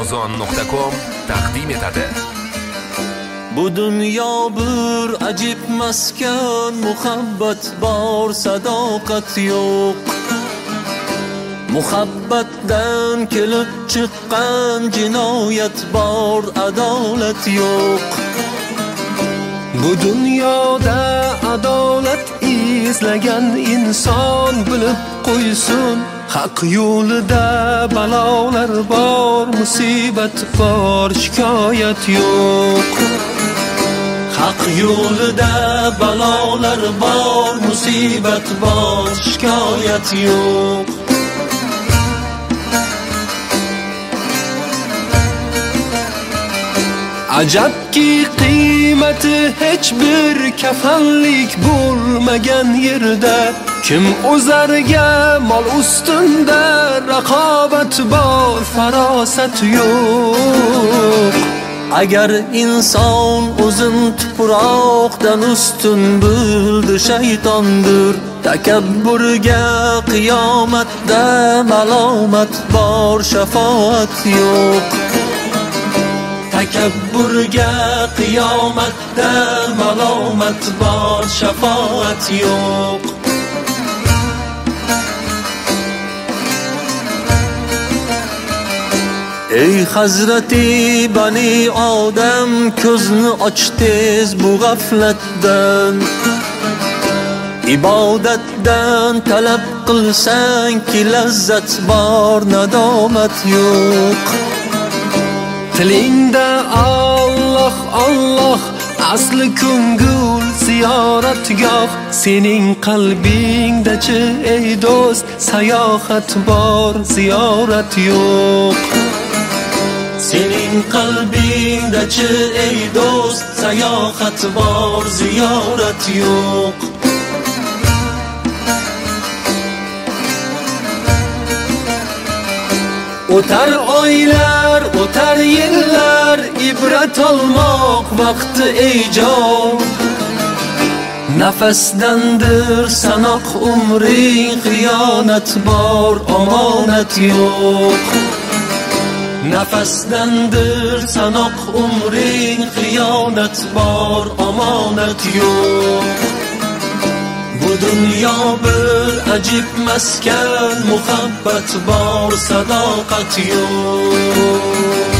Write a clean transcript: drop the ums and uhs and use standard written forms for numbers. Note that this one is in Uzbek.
Amazon.com taqdim etadi. Bu dunyo bir ajib maskan, muhabbat bor, sadoqat yo'q. Muhabbatdan kelib chiqqan jinoyat bor, adolat yo'q. Bu dunyoda adolat izlagan inson bilib qo'ysin, haq yo'lida balolar bor, musibat bor, shikoyat yo'q. Haq yo'lida balolar bor, musibat bor, shikoyat yo'q. Ajabki qiymati hech bir kafanlik bo'lmagan yerda, kim o'zarga mol ustunda, raqobat bor, farosat yo'q. Agar inson o'zin tuproqdan ustun bildi, shaytondir. Takabburga qiyomatda malomat bor, shafoat yo'q. Takabburga qiyomatda malomat bor, shafoat yo'q. Ey Hazrati Bani Odam, ko'zni och tez bu g'aflatdan. Ibodatdan talab qilsang ki lazzat bor, nadomat yo'q. Tilingda Alloh Alloh, asli ko'ngil ziyoratgoh. Sening qalbingda-chi ey do'st, sayohat bor, ziyorat yo'q. Sening qalbingda-chi ey do'st, sayohat bor, ziyorat yo'q. O'tar oylar, o'tar yillar, ibrat olmoq vaqti ey jon. Nafasdandir sanoq umring, xiyonat bor, omonat yo'q. Nafasdandir sanoq umring, xiyonat bor, omonat yo'q. Bu dunyo bir ajib maskan, muhabbat bor, sadoqat yo'q.